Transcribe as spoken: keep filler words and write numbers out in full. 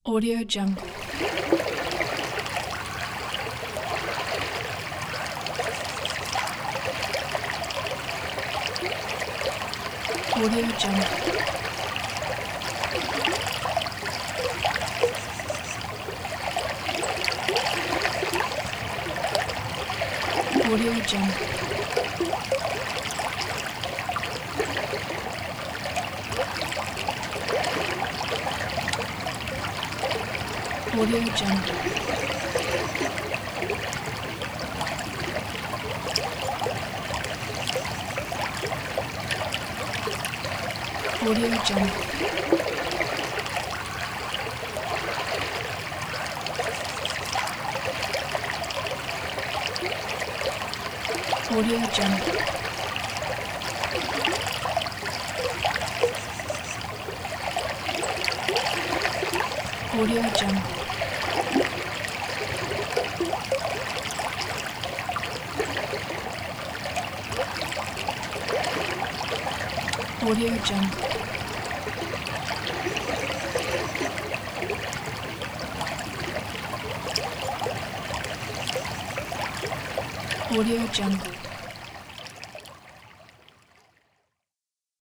Audio Jungle. Audio Jungle. Audio Jungle. Audio Jungle. Audio Jungle. Audio Jungle. Audio Jungle. Audio Jungle. Audio Jungle.